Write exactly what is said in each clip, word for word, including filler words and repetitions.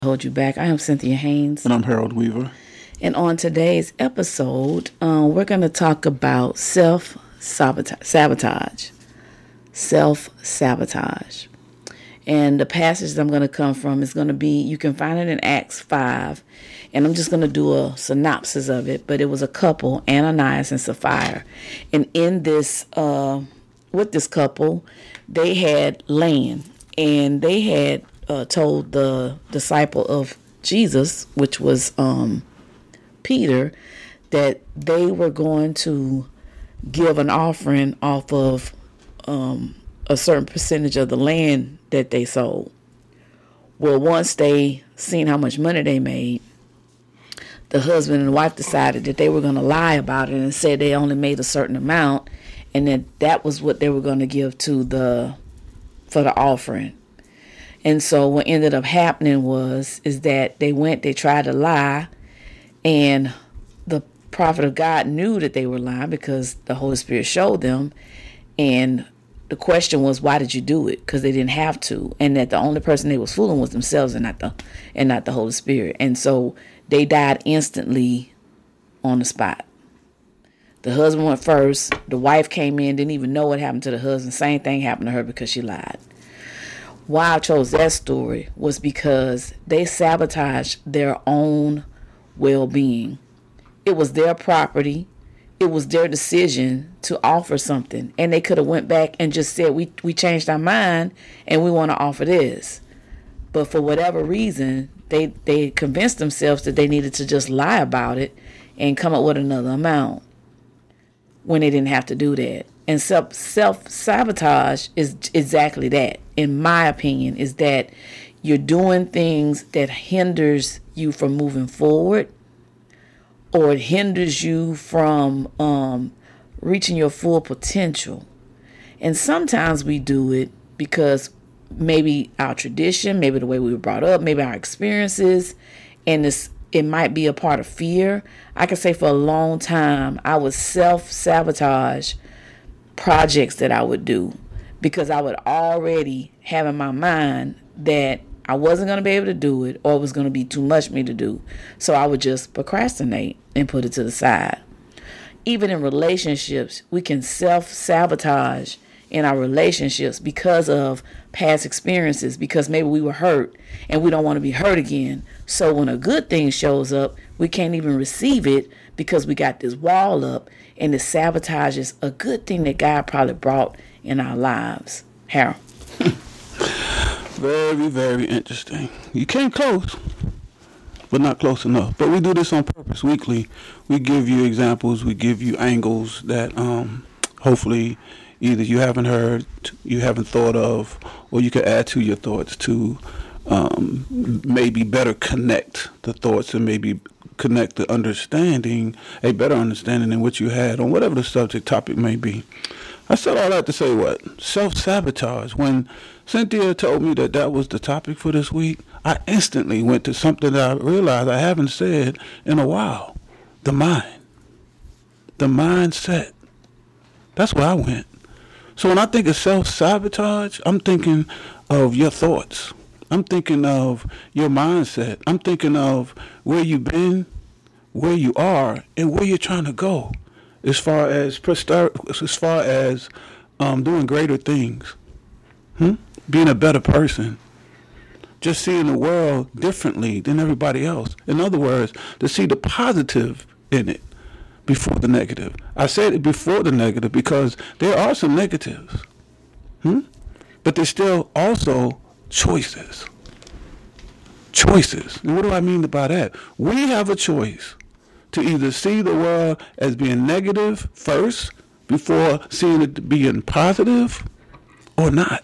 Hold you back. I am Cynthia Haynes. And I'm Harold Weaver. And on today's episode, um, we're going to talk about self-sabotage. Self-sabotage. And the passage that I'm going to come from is going to be, you can find it in Acts five. And I'm just going to do a synopsis of it. But it was a couple, Ananias and Sapphira. And in this, uh, with this couple, they had land. And they had Uh, told the disciple of Jesus, which was um, Peter, that they were going to give an offering off of um, a certain percentage of the land that they sold. Well, once they seen how much money they made, the husband and wife decided that they were going to lie about it and said they only made a certain amount, and that that was what they were going to give to the for the offering. And so what ended up happening was, is that they went, they tried to lie, and the prophet of God knew that they were lying because the Holy Spirit showed them. And the question was, why did you do it? Because they didn't have to. And that the only person they was fooling was themselves and not the, and not the Holy Spirit. And so they died instantly on the spot. The husband went first. The wife came in, didn't even know what happened to the husband. Same thing happened to her because she lied. Why I chose that story was because they sabotaged their own well-being. It was their property. It was their decision to offer something. And they could have went back and just said, we, we changed our mind and we want to offer this. But for whatever reason, they, they convinced themselves that they needed to just lie about it and come up with another amount when they didn't have to do that. And self, self-sabotage is exactly that, in my opinion, is that you're doing things that hinders you from moving forward, or it hinders you from um, reaching your full potential. And sometimes we do it because maybe our tradition, maybe the way we were brought up, maybe our experiences, and this, it might be a part of fear. I can say for a long time, I would self-sabotage projects that I would do because I would already have in my mind that I wasn't going to be able to do it, or it was going to be too much for me to do. So I would just procrastinate and put it to the side. Even in relationships, we can self-sabotage in our relationships because of past experiences, because maybe we were hurt and we don't want to be hurt again. So when a good thing shows up, we can't even receive it because we got this wall up, and it sabotages a good thing that God probably brought in our lives. Harold. Very, very interesting. You came close, but not close enough. But we do this on purpose weekly. We give you examples. We give you angles that um, hopefully either you haven't heard, you haven't thought of, or you can add to your thoughts to um, maybe better connect the thoughts and maybe connect the understanding, a better understanding than what you had on whatever the subject topic may be. I said all that to say what? Self-sabotage. When Cynthia told me that that was the topic for this week, I instantly went to something that I realized I haven't said in a while. The mind. The mindset. That's where I went. So when I think of self-sabotage, I'm thinking of your thoughts. I'm thinking of your mindset. I'm thinking of where you've been, where you are, and where you're trying to go, as far as as far as um, doing greater things, hmm? Being a better person, just seeing the world differently than everybody else. In other words, to see the positive in it before the negative. I said it before the negative because there are some negatives, hmm? But there's still also choices. Choices. And what do I mean by that? We have a choice to either see the world as being negative first before seeing it being positive, or not.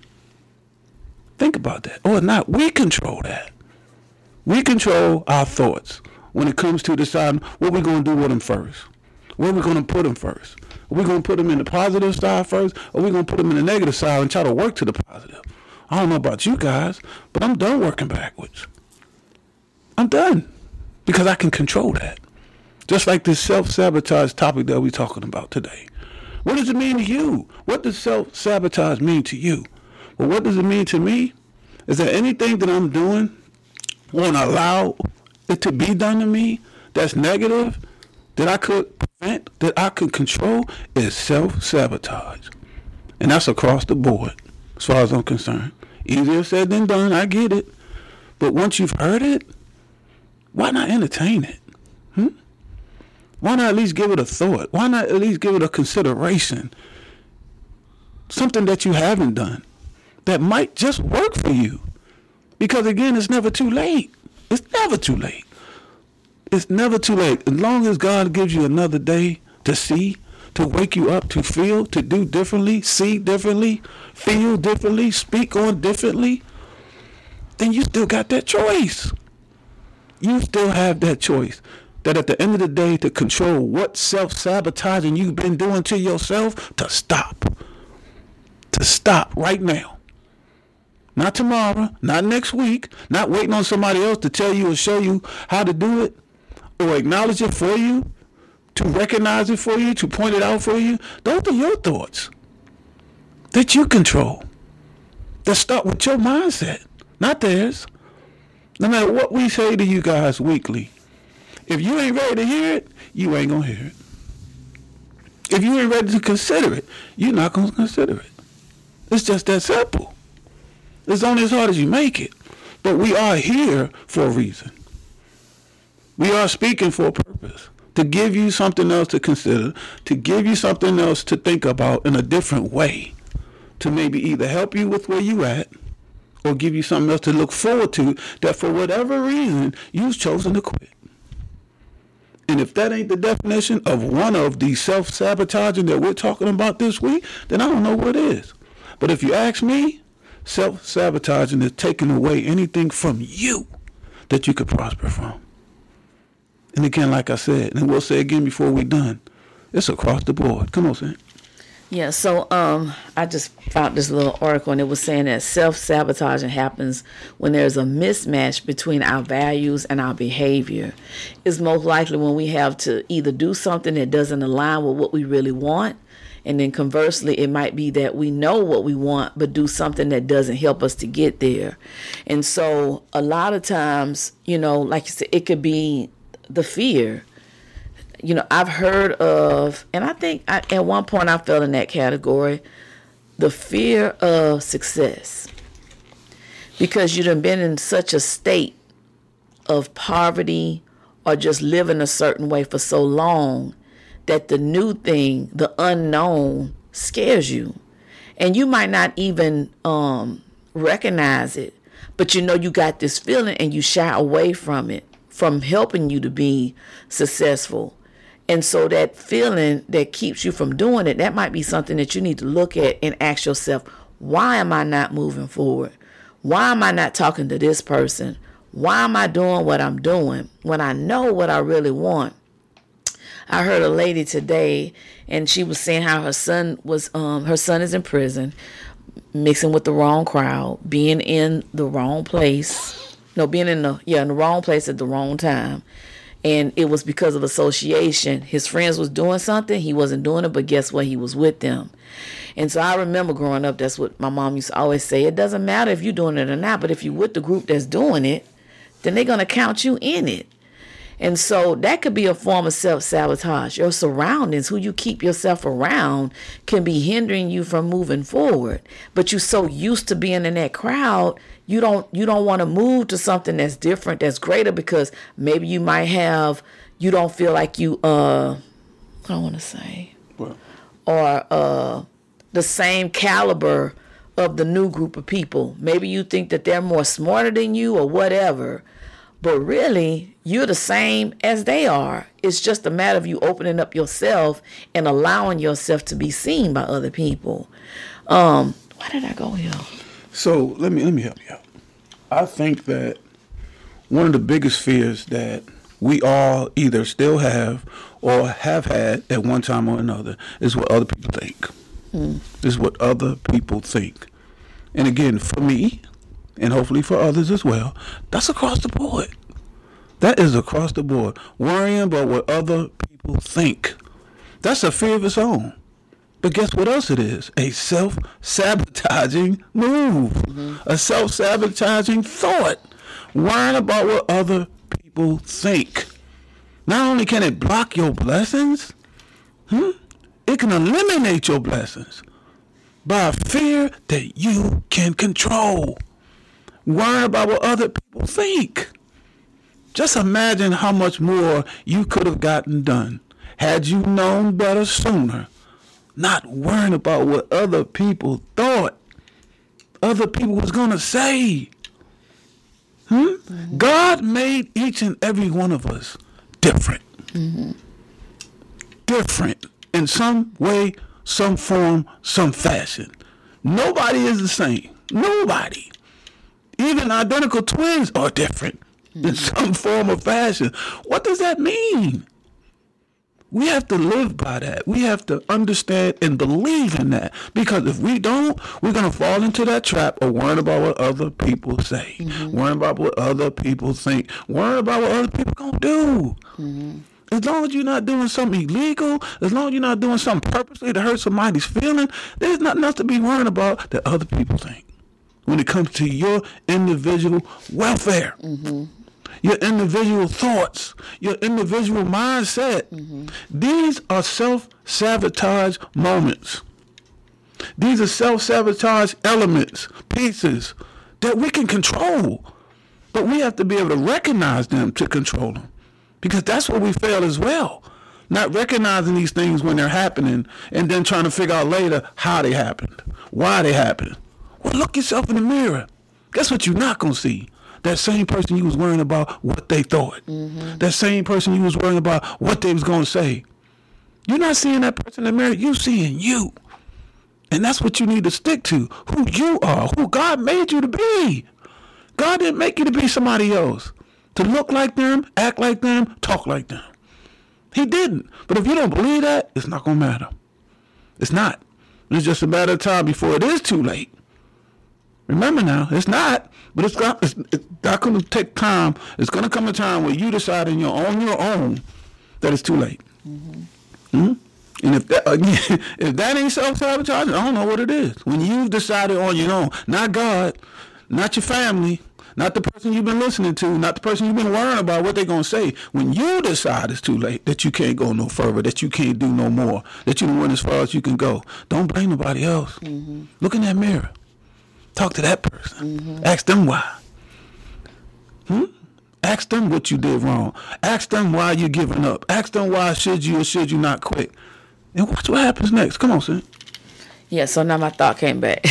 Think about that. Or not. We control that. We control our thoughts when it comes to deciding what we're going to do with them first. Where we're going to put them first. Are we going to put them in the positive side first, or are we going to put them in the negative side and try to work to the positive? I don't know about you guys, but I'm done working backwards. I'm done because I can control that. Just like this self-sabotage topic that we're talking about today. What does it mean to you? What does self-sabotage mean to you? Well, what does it mean to me? Is there anything that I'm doing won't allow it to be done to me that's negative, that I could prevent, that I could control, is self-sabotage. And that's across the board, as far as I'm concerned. Easier said than done, I get it. But once you've heard it, why not entertain it? Hmm? Why not at least give it a thought? Why not at least give it a consideration? Something that you haven't done that might just work for you. Because again, it's never too late. It's never too late. It's never too late. As long as God gives you another day to see, to wake you up, to feel, to do differently, see differently, feel differently, speak on differently, then you still got that choice. You still have that choice. That at the end of the day, to control what self-sabotaging you've been doing to yourself, to stop. To stop right now. Not tomorrow, not next week, not waiting on somebody else to tell you or show you how to do it or acknowledge it for you, to recognize it for you, to point it out for you. Those are your thoughts that you control. That start with your mindset, not theirs. No matter what we say to you guys weekly, if you ain't ready to hear it, you ain't going to hear it. If you ain't ready to consider it, you're not going to consider it. It's just that simple. It's only as hard as you make it. But we are here for a reason. We are speaking for a purpose. To give you something else to consider. To give you something else to think about in a different way. To maybe either help you with where you at, or give you something else to look forward to that for whatever reason you've chosen to quit. And if that ain't the definition of one of these self-sabotaging that we're talking about this week, then I don't know what is. But if you ask me, self-sabotaging is taking away anything from you that you could prosper from. And again, like I said, and we'll say again before we're done, it's across the board. Come on, Sam. Yeah, so um, I just found this little article, and it was saying that self-sabotaging happens when there's a mismatch between our values and our behavior. It's most likely when we have to either do something that doesn't align with what we really want, and then conversely, it might be that we know what we want, but do something that doesn't help us to get there. And so a lot of times, you know, like you said, it could be the fear. You know, I've heard of, and I think I, at one point I fell in that category, the fear of success. Because you done been in such a state of poverty or just living a certain way for so long that the new thing, the unknown, scares you. And you might not even um, recognize it, but you know you got this feeling and you shy away from it, from helping you to be successful. And so that feeling that keeps you from doing it, that might be something that you need to look at and ask yourself, why am I not moving forward? Why am I not talking to this person? Why am I doing what I'm doing when I know what I really want? I heard a lady today, and she was saying how her son was, um, her son is in prison, mixing with the wrong crowd, being in the wrong place. No, being in the, yeah, in the wrong place at the wrong time. And it was because of association. His friends was doing something. He wasn't doing it, but guess what? He was with them. And so I remember growing up, that's what my mom used to always say. It doesn't matter if you're doing it or not, but if you're with the group that's doing it, then they're going to count you in it. And so that could be a form of self-sabotage. Your surroundings, who you keep yourself around, can be hindering you from moving forward. But you're so used to being in that crowd, you don't you don't want to move to something that's different, that's greater, because maybe you might have, you don't feel like you, uh, what I want to say, well, or uh, the same caliber of the new group of people. Maybe you think that they're more smarter than you or whatever. But really, you're the same as they are. It's just a matter of you opening up yourself and allowing yourself to be seen by other people. Um, why did I go here? So let me let me help you out. I think that one of the biggest fears that we all either still have or have had at one time or another is what other people think. Hmm. Is what other people think. And again, for me, and hopefully for others as well, that's across the board. That is across the board. Worrying about what other people think. That's a fear of its own. But guess what else it is? A self-sabotaging move. Mm-hmm. A self-sabotaging thought. Worrying about what other people think. Not only can it block your blessings, hmm, it can eliminate your blessings by a fear that you can control. Worrying about what other people think. Just imagine how much more you could have gotten done had you known better sooner. Not worrying about what other people thought, other people was going to say. Hmm? Mm-hmm. God made each and every one of us different. Mm-hmm. Different in some way, some form, some fashion. Nobody is the same. Nobody. Even identical twins are different mm-hmm. in some form or fashion. What does that mean? We have to live by that. We have to understand and believe in that. Because if we don't, we're going to fall into that trap of worrying about what other people say. Mm-hmm. Worrying about what other people think. Worrying about what other people going to do. Mm-hmm. As long as you're not doing something illegal, as long as you're not doing something purposely to hurt somebody's feeling, there's nothing else to be worrying about that other people think. When it comes to your individual welfare. Mm-hmm. Your individual thoughts, your individual mindset. Mm-hmm. These are self-sabotage moments. These are self-sabotage elements, pieces that we can control. But we have to be able to recognize them to control them. Because that's where we fail as well. Not recognizing these things when they're happening and then trying to figure out later how they happened, why they happened. Well, look yourself in the mirror. Guess what you're not going to see? That same person you was worrying about what they thought. Mm-hmm. That same person you was worrying about what they was going to say. You're not seeing that person in the mirror. You're seeing you. And that's what you need to stick to. Who you are. Who God made you to be. God didn't make you to be somebody else. To look like them, act like them, talk like them. He didn't. But if you don't believe that, it's not going to matter. It's not. It's just a matter of time before it is too late. Remember now, it's not, but it's not, it's, it's not going to take time. It's going to come a time where you decide on your, on your own that it's too late. Mm-hmm. Mm-hmm. And if that, again, if that ain't self-sabotaging, I don't know what it is. When you've decided on your own, not God, not your family, not the person you've been listening to, not the person you've been worrying about what they're going to say. When you decide it's too late, that you can't go no further, that you can't do no more, that you done went as far as you can go, don't blame nobody else. Mm-hmm. Look in that mirror. Talk to that person. Mm-hmm. Ask them why. Hmm? Ask them what you did wrong. Ask them why you're giving up. Ask them why should you or should you not quit. And watch what happens next. Come on, son. Yeah, so now my thought came back.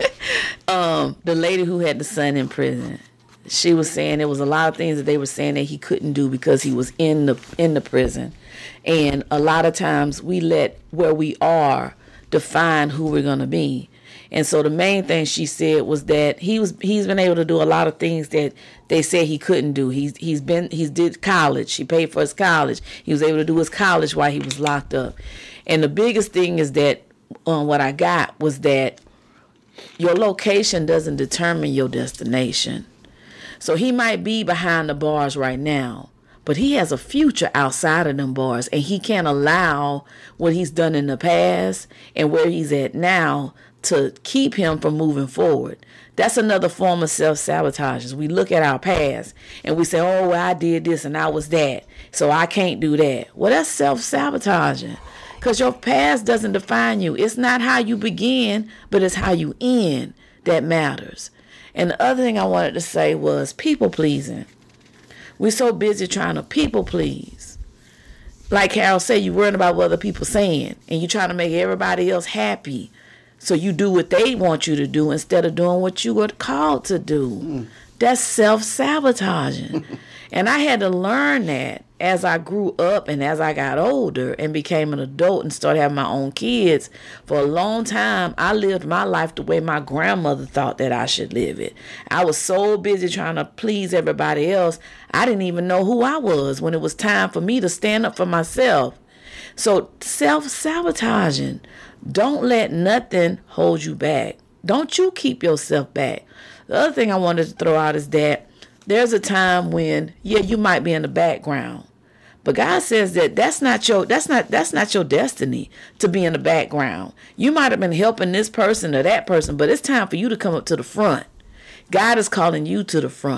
um, the lady who had the son in prison, she was saying there was a lot of things that they were saying that he couldn't do because he was in the in the prison. And a lot of times we let where we are define who we're going to be. And so the main thing she said was that he was he's been able to do a lot of things that they said he couldn't do. He's he's been he's did college. He paid for his college. He was able to do his college while he was locked up. And the biggest thing is that um, what I got was that your location doesn't determine your destination. So he might be behind the bars right now, but he has a future outside of them bars, and he can't allow what he's done in the past and where he's at now to keep him from moving forward. That's another form of self-sabotage. We look at our past and we say, oh, well, I did this and I was that, so I can't do that. Well, that's self-sabotaging because your past doesn't define you. It's not how you begin, but it's how you end that matters. And the other thing I wanted to say was people-pleasing. We're so busy trying to people-please. Like Carol said, you're worrying about what other people are saying and you're trying to make everybody else happy. So you do what they want you to do instead of doing what you were called to do. Mm. That's self-sabotaging. And I had to learn that as I grew up and as I got older and became an adult and started having my own kids. For a long time, I lived my life the way my grandmother thought that I should live it. I was so busy trying to please everybody else, I didn't even know who I was when it was time for me to stand up for myself. So self-sabotaging. Don't let nothing hold you back. Don't you keep yourself back. The other thing I wanted to throw out is that there's a time when, yeah, you might be in the background, but God says that that's not your that's not that's not your destiny to be in the background. You might have been helping this person or that person, but it's time for you to come up to the front. God is calling you to the front.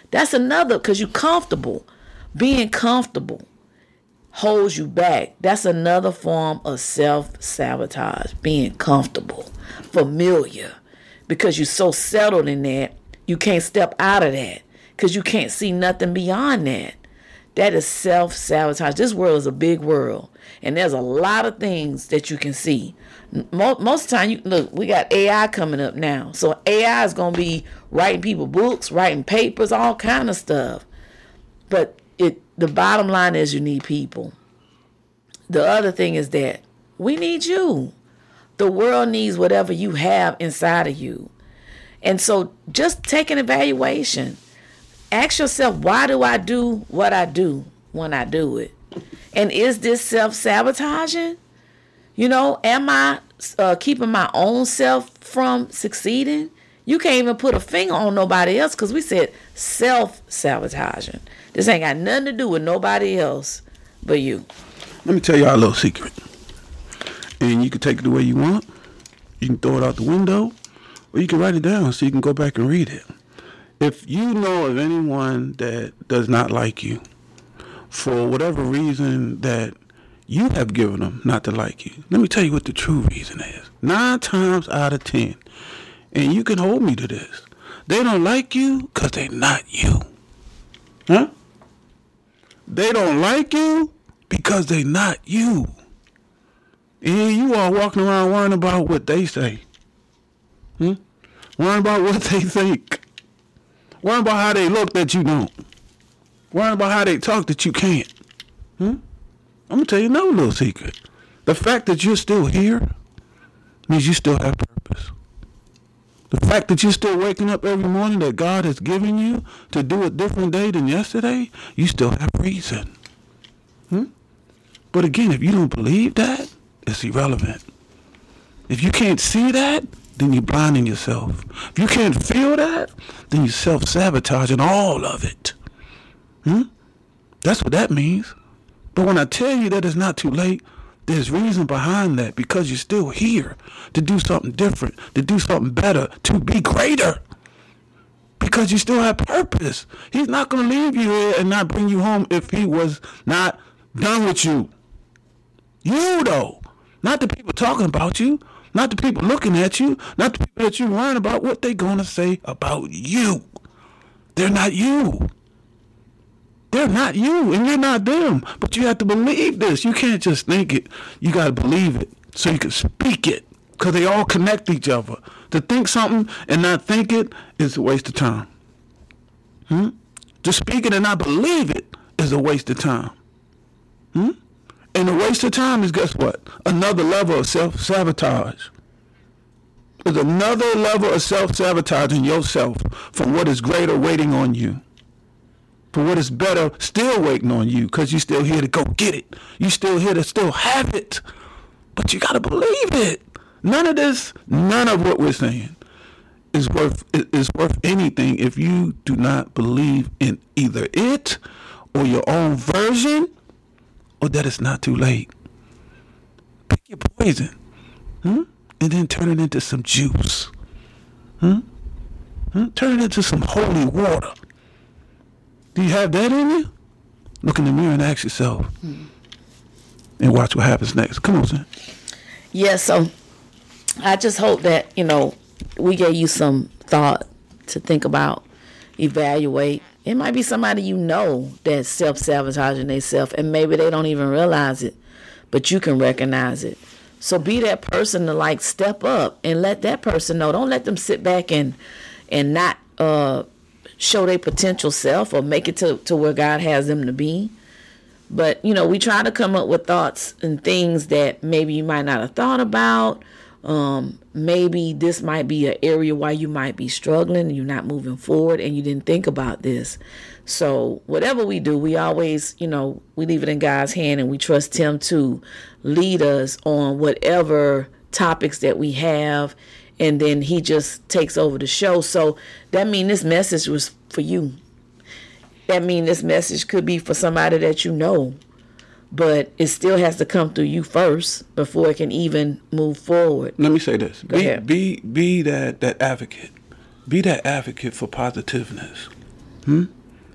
That's another, because you're comfortable. Being comfortable holds you back. That's another form of self-sabotage. Being comfortable, familiar, because you're so settled in that, you can't step out of that because you can't see nothing beyond that. That is self-sabotage. This world is a big world, and there's a lot of things that you can see. Most, most of the time, you look, we got A I coming up now. So A I is going to be writing people books, writing papers, all kind of stuff. But it the bottom line is you need people. The other thing is that we need you. The world needs whatever you have inside of you. And so just take an evaluation. Ask yourself, why do I do what I do when I do it? And is this self-sabotaging? You know, am I uh, keeping my own self from succeeding? You can't even put a finger on nobody else because we said self-sabotaging. This ain't got nothing to do with nobody else but you. Let me tell y'all a little secret. And you can take it the way you want. You can throw it out the window. Or you can write it down so you can go back and read it. If you know of anyone that does not like you, for whatever reason that you have given them not to like you, let me tell you what the true reason is. Nine times out of ten, and you can hold me to this, they don't like you because they're not you. Huh? They don't like you because they're not you. And you are walking around worrying about what they say. Hmm? Worrying about what they think. Worrying about how they look that you don't. Worrying about how they talk that you can't. Hmm? I'm going to tell you another little secret. The fact that you're still here means you still have purpose. The fact that you're still waking up every morning that God has given you to do a different day than yesterday, you still have reason. Hmm? But again, if you don't believe that, it's irrelevant. If you can't see that, then you're blinding yourself. If you can't feel that, then you're self-sabotaging all of it. Hmm? That's what that means. But when I tell you that it's not too late, there's reason behind that, because you're still here to do something different, to do something better, to be greater. Because you still have purpose. He's not going to leave you here and not bring you home if he was not done with you. You, though. Not the people talking about you. Not the people looking at you. Not the people that you learn about what they're going to say about you. They're not you. They're not you, and you're not them. But you have to believe this. You can't just think it. You got to believe it so you can speak it, because they all connect each other. To think something and not think it is a waste of time. Hmm? To speak it and not believe it is a waste of time. Hmm? And a waste of time is, guess what? Another level of self-sabotage. There's another level of self-sabotaging yourself from what is greater waiting on you. For what is better still waiting on you, because you're still here to go get it. You're still here to still have it. But you got to believe it. None of this, none of what we're saying is worth is worth anything if you do not believe in either it or your own version, or that it's not too late. Pick your poison, hmm? And then turn it into some juice. Hmm? Hmm? Turn it into some holy water. Do you have that in you? Look in the mirror and ask yourself, hmm. and watch what happens next. Come on, son. Yeah, so I just hope that, you know, we gave you some thought to think about, evaluate. It might be somebody you know that's self-sabotaging themselves, and maybe they don't even realize it, but you can recognize it. So be that person to, like, step up and let that person know. Don't let them sit back and and not uh, show their potential self or make it to, to where God has them to be. But, you know, we try to come up with thoughts and things that maybe you might not have thought about. Um, maybe this might be an area why you might be struggling and you're not moving forward and you didn't think about this. So whatever we do, we always, you know, we leave it in God's hand and we trust him to lead us on whatever topics that we have. And then he just takes over the show. So that means this message was for you. That means this message could be for somebody that you know. But it still has to come through you first before it can even move forward. Let me say this. Go be, ahead. be be that, that advocate. Be that advocate for positiveness. Hmm?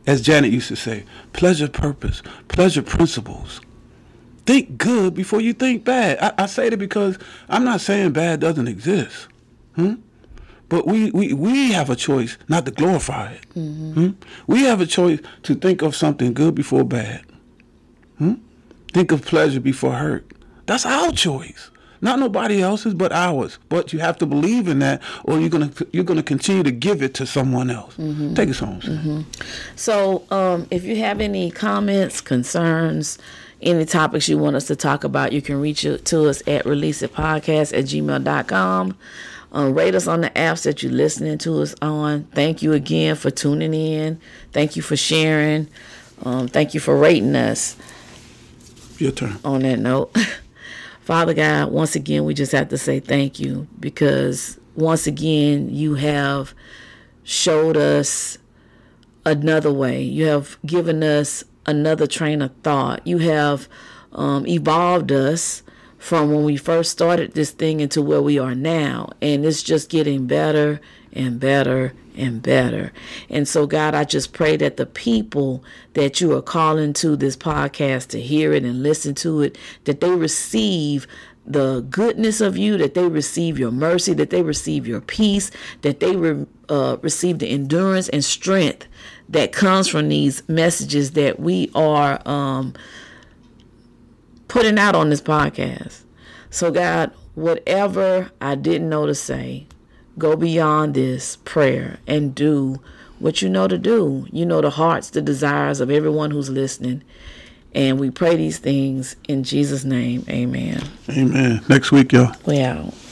As Janet used to say, pleasure purpose, pleasure principles. Think good before you think bad. I, I say that because I'm not saying bad doesn't exist. Hmm? But we, we, we have a choice not to glorify it. Mm-hmm. Hmm? We have a choice to think of something good before bad. Hmm? Think of pleasure before hurt. That's our choice. Not nobody else's, but ours. But you have to believe in that, or you're gonna you're gonna continue to give it to someone else. Mm-hmm. Take us home, Sam. Mm-hmm. So, um, if you have any comments, concerns, any topics you want us to talk about, you can reach out to us at releaseitpodcast at gmail dot com. Uh, rate us on the apps that you're listening to us on. Thank you again for tuning in. Thank you for sharing. Um, thank you for rating us. Your turn. On that note. Father God, once again, we just have to say thank you, because once again, you have showed us another way. You have given us another train of thought. You have um, evolved us from when we first started this thing into where we are now. And it's just getting better and better and better. And so, God, I just pray that the people that you are calling to this podcast to hear it and listen to it, that they receive the goodness of you, that they receive your mercy, that they receive your peace, that they re- uh, receive the endurance and strength that comes from these messages that we are um, putting out on this podcast. So, God, whatever I didn't know to say, go beyond this prayer and do what you know to do. You know the hearts, the desires of everyone who's listening. And we pray these things in Jesus' name. Amen. Amen. Next week, y'all. We out.